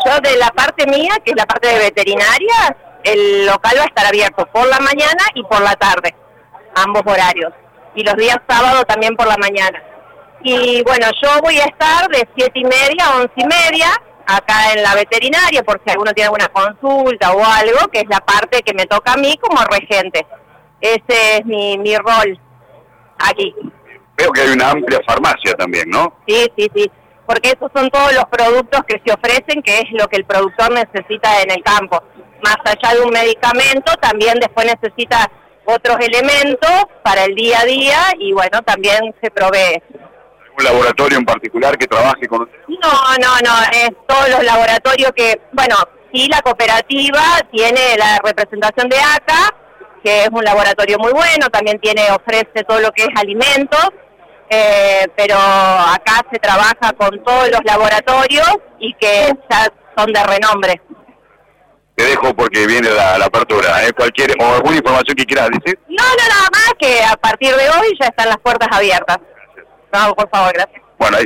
yo de la parte mía, que es la parte de veterinaria, el local va a estar abierto por la mañana y por la tarde, ambos horarios. Y los días sábados también por la mañana. Y bueno, yo voy a estar de 7:30 a 11:30 acá en la veterinaria, por si alguno tiene alguna consulta o algo, que es la parte que me toca a mí como regente. Ese es mi rol aquí. Veo que hay una amplia farmacia también, ¿no? Sí, porque esos son todos los productos que se ofrecen, que es lo que el productor necesita en el campo. Más allá de un medicamento, también después necesita otros elementos para el día a día y bueno, también se provee. ¿Un laboratorio en particular que trabaje con usted? No, es todos los laboratorios que, bueno, sí, la cooperativa tiene la representación de ACA, que es un laboratorio muy bueno, también ofrece todo lo que es alimentos, pero acá se trabaja con todos los laboratorios y que ya son de renombre. Te dejo porque viene la apertura, cualquier o alguna información que quieras decir. No, nada más que a partir de hoy ya están las puertas abiertas. No, por favor, gracias. Bueno, ahí